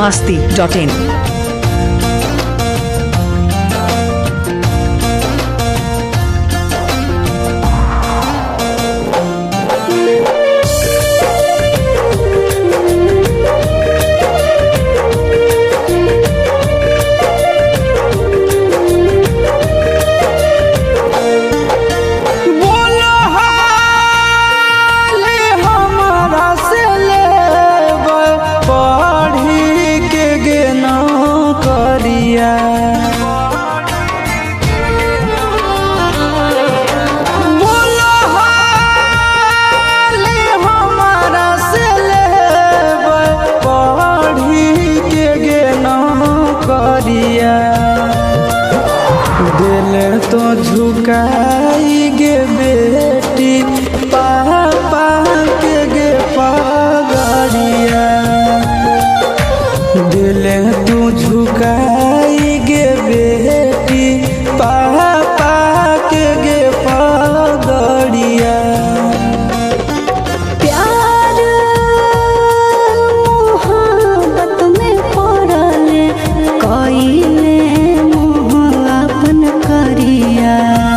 biharmasti.in। दिल तो झुकाई गे बेटी पापा के गे पगड़िया। दिल तो झुकाई गे बेटी पापा के गे पगड़िया। प्यार मोहब्बत में पड़ल कइले करिया।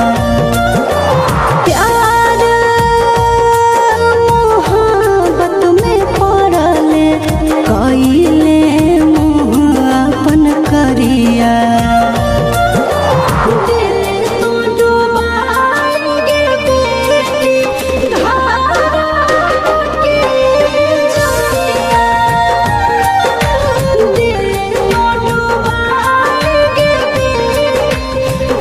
प्यार मोहब्बत में पड़ल कइले मुँह अपन करिया। दिल तो डुबाएंगे बेटी धारा के जरिया। दिल तो डुबाएंगे बेटी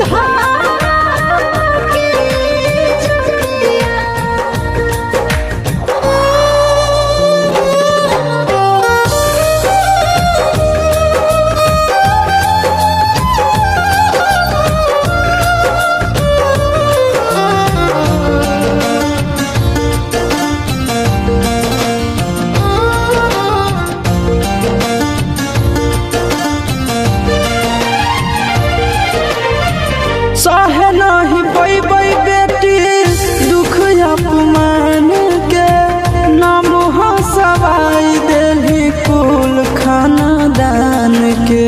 सहे नहीं पैबै बेटी दुख अपमान के। नाम हंसवाई देली कुल खानदान के।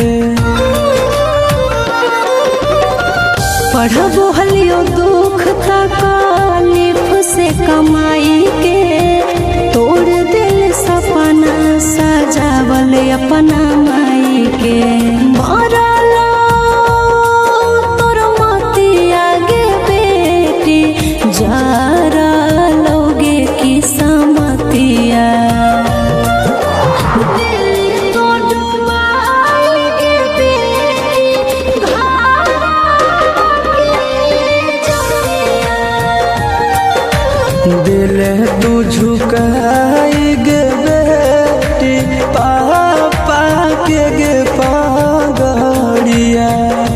पढ़बो हलियो दुख तकलीफ से कमाई के। तोड़ दिल सपना सजावल अपना माई के। मरलो तोर मतिया गे बेटी जरा लोगे की समतिया। दिल तो डुबाएंगे बेटी धारा दिल तू झुकाई गे बेटी पापा के गे पगड़िया।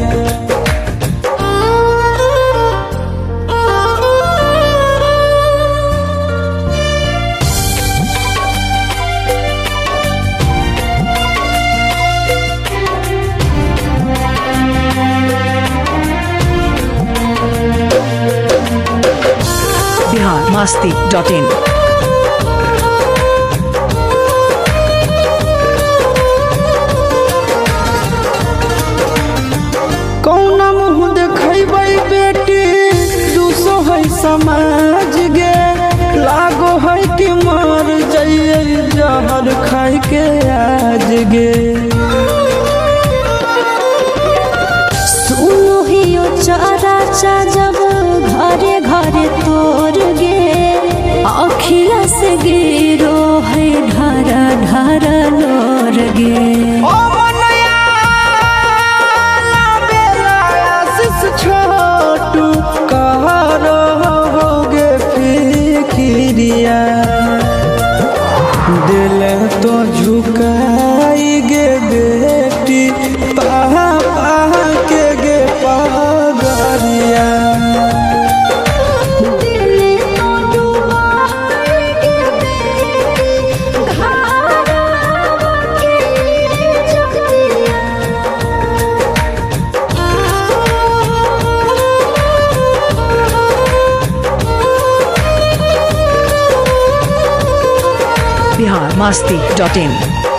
biharmasti.in। कौन मुँह देखेबै बेटी दूसो है समाज गे। लागो है कि मर जाइए जहर खाई के आज गे। सुनो हियो चारा चा जब घरे घरे तोर गे। अखिया से गिरो है ढारा ढारा लोर गे। छोटू कहो गे फिक्रिया। दिल तो झुकाई गे बेटी पापा के गे पगड़िया। biharmasti.in।